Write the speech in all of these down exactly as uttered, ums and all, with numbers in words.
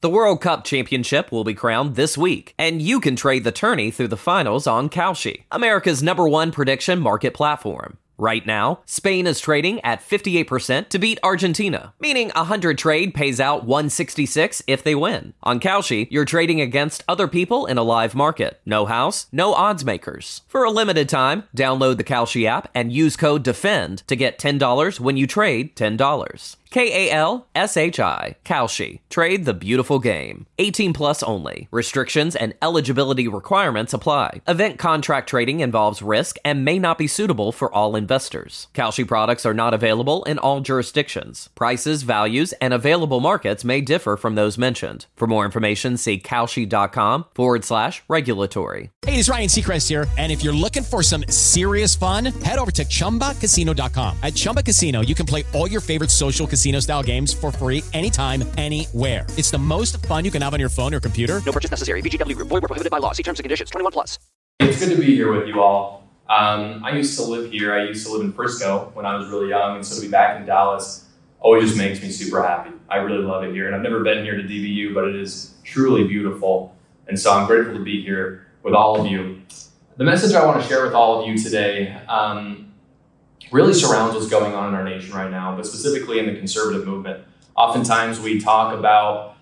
The World Cup Championship will be crowned this week, and you can trade the tourney through the finals on Kalshi, America's number one prediction market platform. Right now, Spain is trading at fifty-eight percent to beat Argentina, meaning a one hundred trade pays out one sixty-six if they win. On Kalshi, you're trading against other people in a live market. No house, no odds makers. For a limited time, download the Kalshi app and use code DEFEND to get ten dollars when you trade ten dollars. K A L S H I, Kalshi. Trade the beautiful game. eighteen plus only. Restrictions and eligibility requirements apply. Event contract trading involves risk and may not be suitable for all investors. Kalshi products are not available in all jurisdictions. Prices, values, and available markets may differ from those mentioned. For more information, see Kalshi.com forward slash regulatory. Hey, it's Ryan Seacrest here, and if you're looking for some serious fun, head over to Chumba Casino dot com. At Chumba Casino, you can play all your favorite social casino-style games for free anytime, anywhere. It's the most fun you can have on your phone or computer. No purchase necessary. V G W Group. Void where prohibited by law. See terms and conditions. twenty-one plus. It's good to be here with you all. Um, I used to live here. I used to live in Frisco when I was really young, and so to be back in Dallas always just makes me super happy. I really love it here, and I've never been here to D B U, but it is truly beautiful, and so I'm grateful to be here with all of you. The message I want to share with all of you today um, really surrounds what's going on in our nation right now, but specifically in the conservative movement. Oftentimes we talk about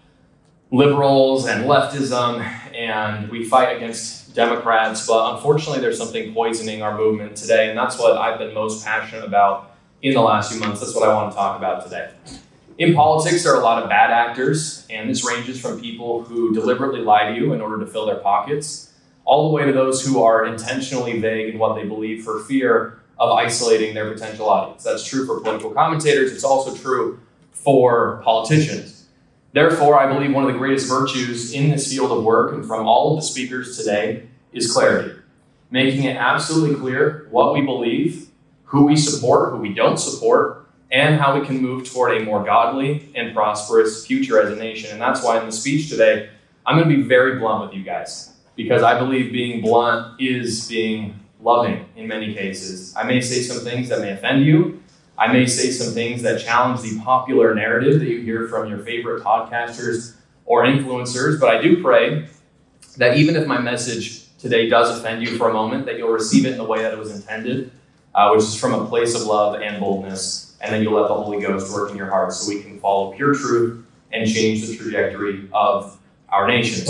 liberals and leftism, and we fight against Democrats, but unfortunately there's something poisoning our movement today, and that's what I've been most passionate about in the last few months. That's what I want to talk about today. In politics, there are a lot of bad actors, and this ranges from people who deliberately lie to you in order to fill their pockets, all the way to those who are intentionally vague in what they believe for fear of isolating their potential audience. That's true for political commentators. It's also true for politicians. Therefore, I believe one of the greatest virtues in this field of work and from all of the speakers today is clarity, making it absolutely clear what we believe, who we support, who we don't support, and how we can move toward a more godly and prosperous future as a nation. And that's why in the speech today, I'm going to be very blunt with you guys, because I believe being blunt is being loving in many cases. I may say some things that may offend you. I may say some things that challenge the popular narrative that you hear from your favorite podcasters or influencers, but I do pray that even if my message today does offend you for a moment, that you'll receive it in the way that it was intended, uh, which is from a place of love and boldness, and then you'll let the Holy Ghost work in your heart so we can follow pure truth and change the trajectory of our nation.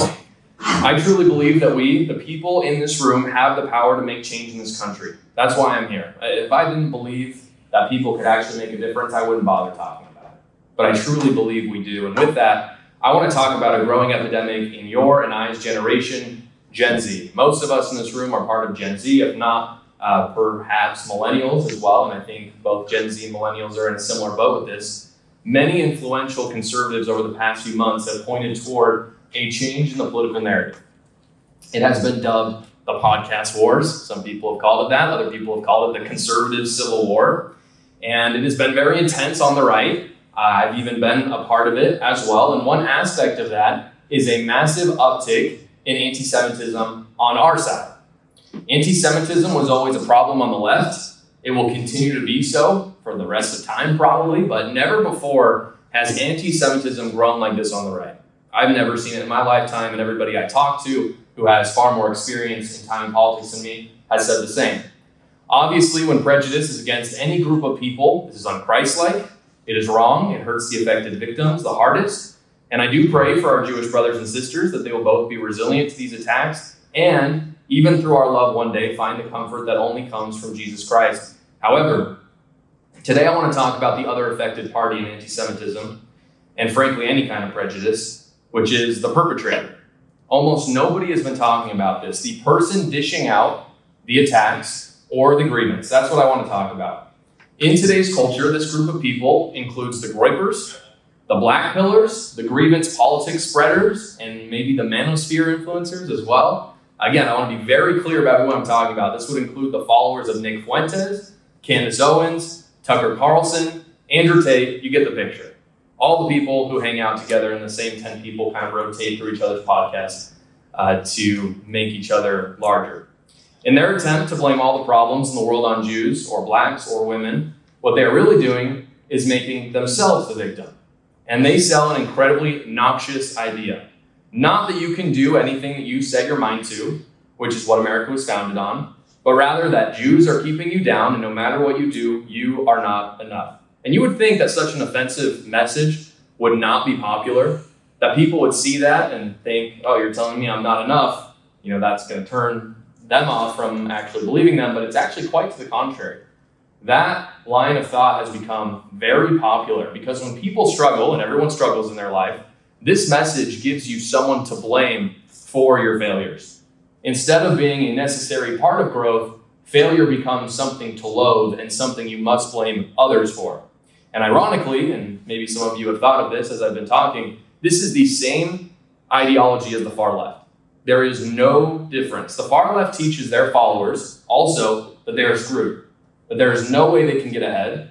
I truly believe that we, the people in this room, have the power to make change in this country. That's why I'm here. If I didn't believe that people could actually make a difference, I wouldn't bother talking about it. But I truly believe we do. And with that, I want to talk about a growing epidemic in your and I's generation, Gen Z. Most of us in this room are part of Gen Z, if not uh, perhaps millennials as well. And I think both Gen Z and millennials are in a similar boat with this. Many influential conservatives over the past few months have pointed toward a change in the political narrative. It has been dubbed the podcast wars. Some people have called it that. Other people have called it the conservative civil war. And it has been very intense on the right. Uh, I've even been a part of it as well. And one aspect of that is a massive uptick in anti-Semitism on our side. Anti-Semitism was always a problem on the left. It will continue to be so for the rest of time probably, but never before has anti-Semitism grown like this on the right. I've never seen it in my lifetime, and everybody I talk to who has far more experience in time in politics than me has said the same. Obviously, when prejudice is against any group of people, this is unchristlike, it is wrong, it hurts the affected victims the hardest, and I do pray for our Jewish brothers and sisters that they will both be resilient to these attacks, and even through our love one day, find the comfort that only comes from Jesus Christ. However, today I want to talk about the other affected party in anti-Semitism, and frankly, any kind of prejudice, which is the perpetrator. Almost nobody has been talking about this. The person dishing out the attacks or the grievance. That's what I want to talk about. In today's culture, this group of people includes the groypers, the black pillars, the grievance politics spreaders, and maybe the manosphere influencers as well. Again, I want to be very clear about who I'm talking about. This would include the followers of Nick Fuentes, Candace Owens, Tucker Carlson, Andrew Tate. You get the picture. All the people who hang out together in the same ten people kind of rotate through each other's podcasts uh, to make each other larger. In their attempt to blame all the problems in the world on Jews or blacks or women, what they are really doing is making themselves the victim. and they sell an incredibly noxious idea. Not that you can do anything that you set your mind to, which is what America was founded on, but rather that Jews are keeping you down, and no matter what you do, you are not enough. And you would think that such an offensive message would not be popular, that people would see that and think, oh, you're telling me I'm not enough. You know, that's going to turn them off from actually believing them, but it's actually quite to the contrary. That line of thought has become very popular because when people struggle, and everyone struggles in their life, this message gives you someone to blame for your failures. Instead of being a necessary part of growth, failure becomes something to loathe and something you must blame others for. And ironically, and maybe some of you have thought of this as I've been talking, this is the same ideology as the far left. There is no difference. The far left teaches their followers also that they are screwed, that there is no way they can get ahead,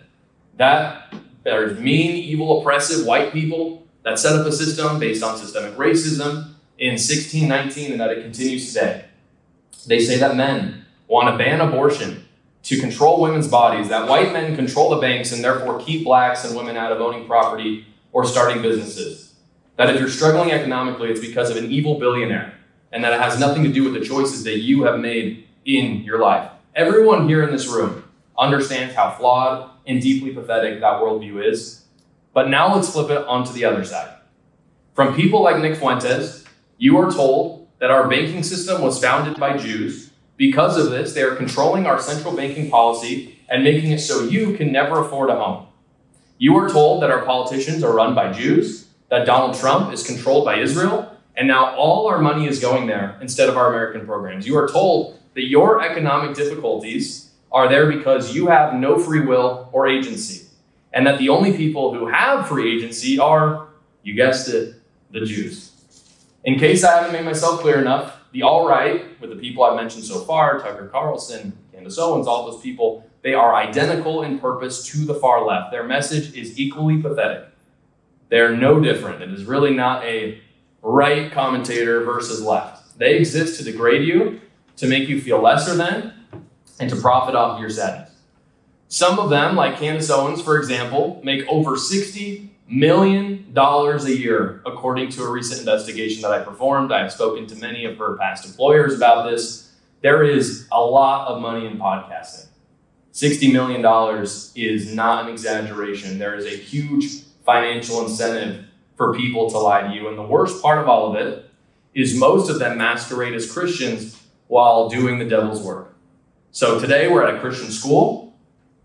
that there's mean, evil, oppressive white people that set up a system based on systemic racism in sixteen nineteen and that it continues today. They say that men want to ban abortion to control women's bodies, that white men control the banks and therefore keep blacks and women out of owning property or starting businesses. That if you're struggling economically, it's because of an evil billionaire, and that it has nothing to do with the choices that you have made in your life. Everyone here in this room understands how flawed and deeply pathetic that worldview is. But now let's flip it onto the other side. From people like Nick Fuentes, you are told that our banking system was founded by Jews. Because of this, they are controlling our central banking policy and making it so you can never afford a home. You are told that our politicians are run by Jews, that Donald Trump is controlled by Israel, and now all our money is going there instead of our American programs. You are told that your economic difficulties are there because you have no free will or agency, and that the only people who have free agency are, you guessed it, the Jews. In case I haven't made myself clear enough, the alt-right, with the people I've mentioned so far, Tucker Carlson, Candace Owens, all those people, they are identical in purpose to the far left. Their message is equally pathetic. They're no different. It is really not a right commentator versus left. They exist to degrade you, to make you feel lesser than, and to profit off your sadness. Some of them, like Candace Owens, for example, make over sixty million dollars a year, according to a recent investigation that I performed. I have spoken to many of her past employers about this. There is a lot of money in podcasting. sixty million dollars is not an exaggeration. There is a huge financial incentive for people to lie to you. And the worst part of all of it is most of them masquerade as Christians while doing the devil's work. So today we're at a Christian school.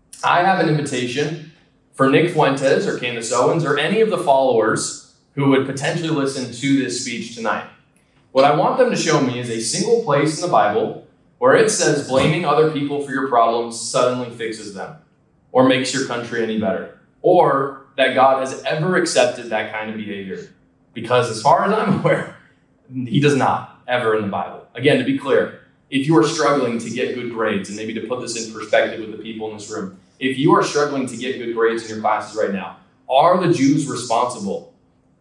I have an invitation for Nick Fuentes or Candace Owens or any of the followers who would potentially listen to this speech tonight. What I want them to show me is a single place in the Bible where it says blaming other people for your problems suddenly fixes them or makes your country any better, or that God has ever accepted that kind of behavior. Because as far as I'm aware, he does not, ever in the Bible. Again, to be clear, if you are struggling to get good grades, and maybe to put this in perspective with the people in this room, if you are struggling to get good grades in your classes right now, are the Jews responsible?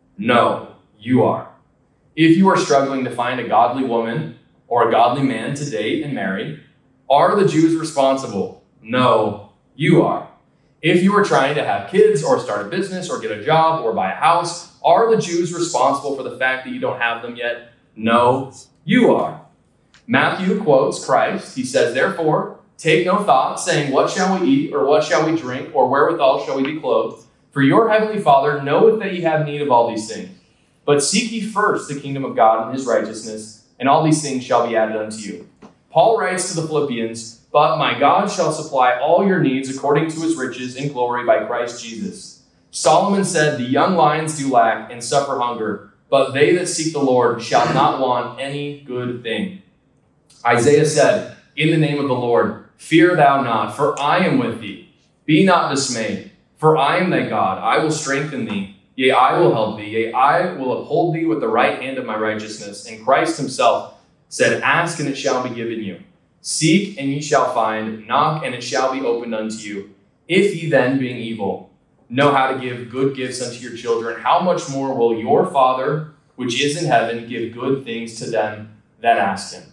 No, you are. If you are struggling to find a godly woman or a godly man to date and marry, are the Jews responsible? No, you are. If you are trying to have kids or start a business or get a job or buy a house, are the Jews responsible for the fact that you don't have them yet? No, you are. Matthew quotes Christ. He says, therefore, take no thought, saying, what shall we eat, or what shall we drink, or wherewithal shall we be clothed? For your heavenly Father knoweth that ye have need of all these things. But seek ye first the kingdom of God and his righteousness, and all these things shall be added unto you. Paul writes to the Philippians, but my God shall supply all your needs according to his riches in glory by Christ Jesus. Solomon said, the young lions do lack and suffer hunger, but they that seek the Lord shall not want any good thing. Isaiah said, in the name of the Lord, fear thou not, for I am with thee. Be not dismayed, for I am thy God. I will strengthen thee. Yea, I will help thee. Yea, I will uphold thee with the right hand of my righteousness. And Christ himself said, ask and it shall be given you. Seek and ye shall find. Knock and it shall be opened unto you. If ye then, being evil, know how to give good gifts unto your children, how much more will your Father, which is in heaven, give good things to them that ask him?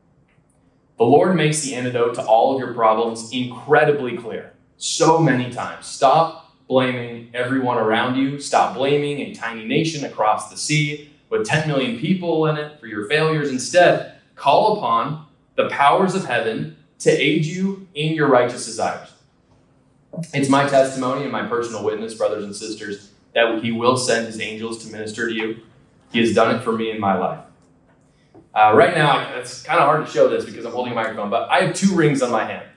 The Lord makes the antidote to all of your problems incredibly clear. So many times. Stop blaming everyone around you. Stop blaming a tiny nation across the sea with ten million people in it for your failures. Instead, call upon the powers of heaven to aid you in your righteous desires. It's my testimony and my personal witness, brothers and sisters, that he will send his angels to minister to you. He has done it for me in my life. Uh, right now, it's kind of hard to show this because I'm holding a microphone, but I have two rings on my hand.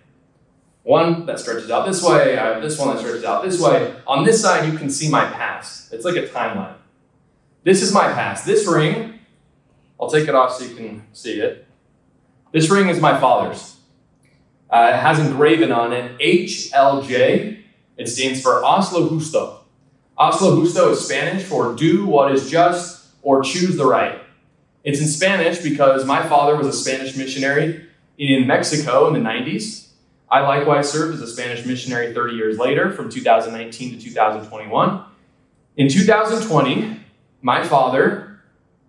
One that stretches out this way, I have this one that stretches out this way. On this side, you can see my past. It's like a timeline. This is my past. This ring, I'll take it off so you can see it. This ring is my father's. Uh, it has engraven on it H L J. It stands for Haz lo justo. Haz lo justo is Spanish for do what is just or choose the right. It's in Spanish because my father was a Spanish missionary in Mexico in the nineties. I likewise served as a Spanish missionary thirty years later, from two thousand nineteen to two thousand twenty-one. In two thousand twenty, my father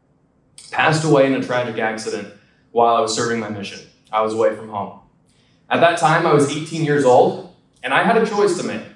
passed away in a tragic accident while I was serving my mission. I was away from home. At that time, I was eighteen years old, and I had a choice to make.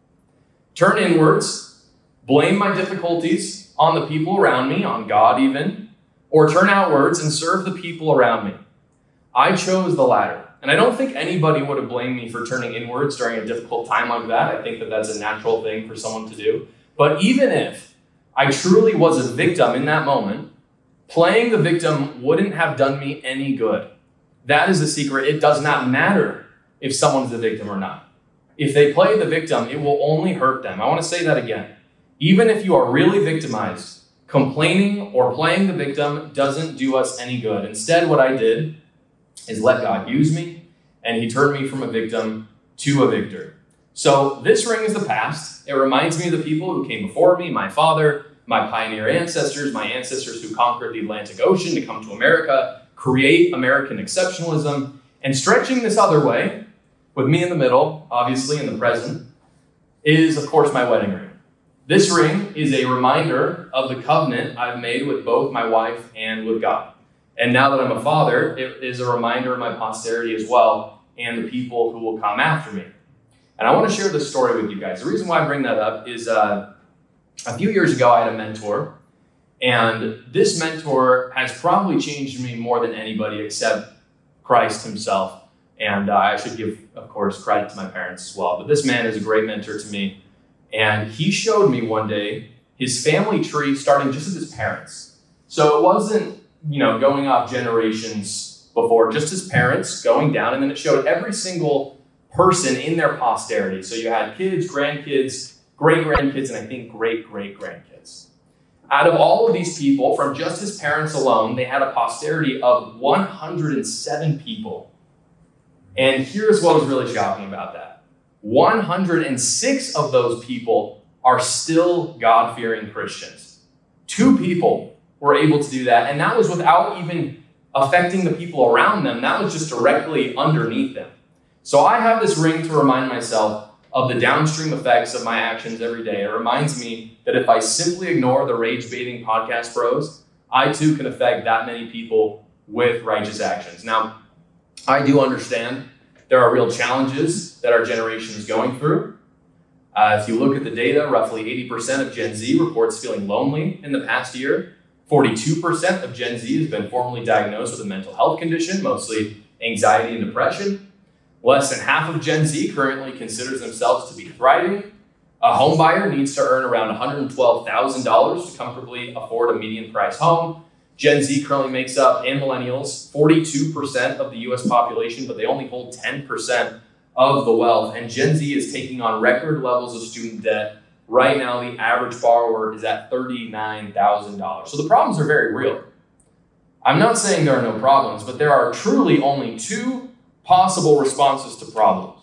Turn inwards, blame my difficulties on the people around me, on God even, or turn outwards and serve the people around me. I chose the latter. And I don't think anybody would have blamed me for turning inwards during a difficult time like that. I think that that's a natural thing for someone to do. But even if I truly was a victim in that moment, playing the victim wouldn't have done me any good. That is the secret. It does not matter if someone's the victim or not. If they play the victim, it will only hurt them. I want to say that again. Even if you are really victimized, complaining or playing the victim doesn't do us any good. Instead, what I did is let God use me, and he turned me from a victim to a victor. So this ring is the past. It reminds me of the people who came before me, my father, my pioneer ancestors, my ancestors who conquered the Atlantic Ocean to come to America, create American exceptionalism, and stretching this other way, with me in the middle, obviously in the present, is of course my wedding ring. This ring is a reminder of the covenant I've made with both my wife and with God. And now that I'm a father, it is a reminder of my posterity as well, and the people who will come after me. And I want to share this story with you guys. The reason why I bring that up is uh, a few years ago, I had a mentor. And this mentor has probably changed me more than anybody except Christ himself. And uh, I should give, of course, credit to my parents as well. But this man is a great mentor to me. And he showed me one day his family tree starting just with his parents. So it wasn't, you know, going off generations before, just his parents going down. And then it showed every single person in their posterity. So you had kids, grandkids, great-grandkids, and I think great-great-grandkids. Out of all of these people, from just his parents alone, they had a posterity of one hundred seven people. And here's what was really shocking about that. one hundred six of those people are still God-fearing Christians. Two people were able to do that, and that was without even affecting the people around them. That was just directly underneath them. So I have this ring to remind myself of the downstream effects of my actions every day. It reminds me that if I simply ignore the rage-baiting podcast bros, I too can affect that many people with righteous actions. Now, I do understand there are real challenges that our generation is going through. Uh, if you look at the data, roughly eighty percent of Gen Z reports feeling lonely in the past year. forty-two percent of Gen Z has been formally diagnosed with a mental health condition, mostly anxiety and depression. Less than half of Gen Z currently considers themselves to be thriving. A home buyer needs to earn around one hundred twelve thousand dollars to comfortably afford a median price home. Gen Z currently makes up, and millennials, forty-two percent of the U S population, but they only hold ten percent of the wealth. And Gen Z is taking on record levels of student debt. Right now, the average borrower is at thirty-nine thousand dollars. So the problems are very real. I'm not saying there are no problems, but there are truly only two possible responses to problems.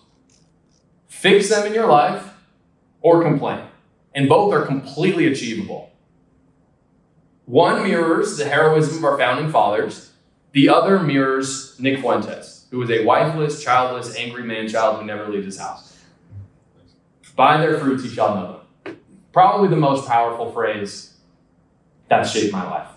Fix them in your life or complain. And both are completely achievable. One mirrors the heroism of our founding fathers. The other mirrors Nick Fuentes, who was a wifeless, childless, angry man-child who never leaves his house. By their fruits you shall know them. Probably the most powerful phrase that shaped my life.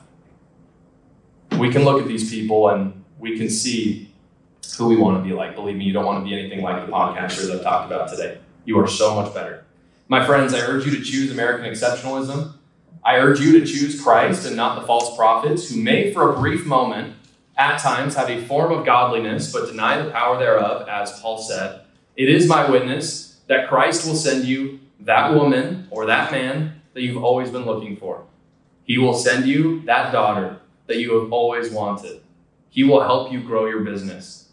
We can look at these people and we can see who we want to be like. Believe me, you don't want to be anything like the podcasters I've talked about today. You are so much better. My friends, I urge you to choose American exceptionalism. I urge you to choose Christ and not the false prophets who may, for a brief moment, at times have a form of godliness, but deny the power thereof, as Paul said. It is my witness that Christ will send you that woman or that man that you've always been looking for. He will send you that daughter that you have always wanted. He will help you grow your business.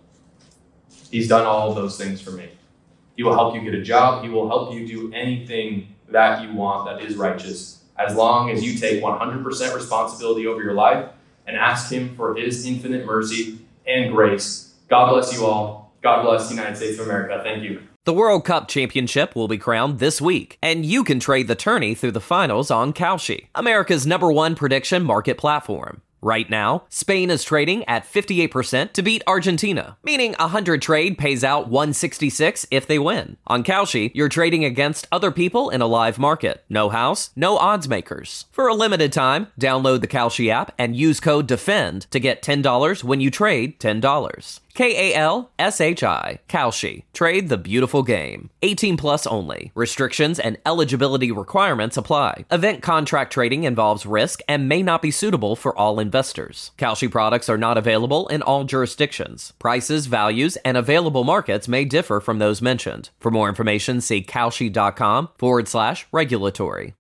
He's done all of those things for me. He will help you get a job. He will help you do anything that you want that is righteous, as long as you take one hundred percent responsibility over your life and ask him for his infinite mercy and grace. God bless you all. God bless the United States of America. Thank you. The World Cup Championship will be crowned this week, and you can trade the tourney through the finals on Kalshi, America's number one prediction market platform. Right now, Spain is trading at fifty-eight percent to beat Argentina, meaning a one hundred trade pays out one hundred sixty-six if they win. On Kalshi, you're trading against other people in a live market. No house, no odds makers. For a limited time, download the Kalshi app and use code DEFEND to get ten dollars when you trade ten dollars. K A L S H I, Kalshi. Trade the beautiful game. eighteen plus only. Restrictions and eligibility requirements apply. Event contract trading involves risk and may not be suitable for all investors. Kalshi products are not available in all jurisdictions. Prices, values, and available markets may differ from those mentioned. For more information, see kalshi.com forward slash regulatory.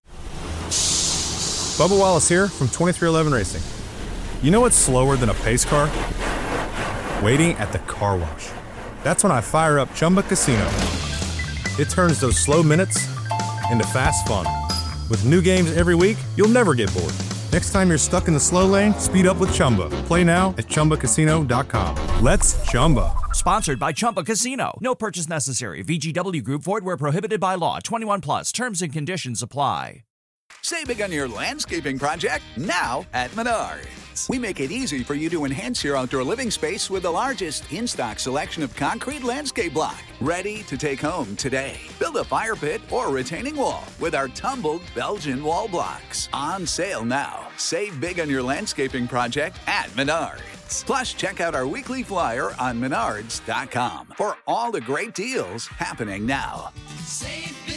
Bubba Wallace here from twenty-three eleven Racing. You know what's slower than a pace car? Waiting at the car wash. That's when I fire up Chumba Casino. It turns those slow minutes into fast fun. With new games every week, you'll never get bored. Next time you're stuck in the slow lane, speed up with Chumba. Play now at chumba casino dot com. Let's Chumba. Sponsored by Chumba Casino. No purchase necessary. V G W Group. Void where prohibited by law. twenty-one plus. Terms and conditions apply. Save big on your landscaping project now at Menards. We make it easy for you to enhance your outdoor living space with the largest in-stock selection of concrete landscape block. Ready to take home today. Build a fire pit or retaining wall with our tumbled Belgian wall blocks. On sale now. Save big on your landscaping project at Menards. Plus, check out our weekly flyer on menards dot com for all the great deals happening now. Save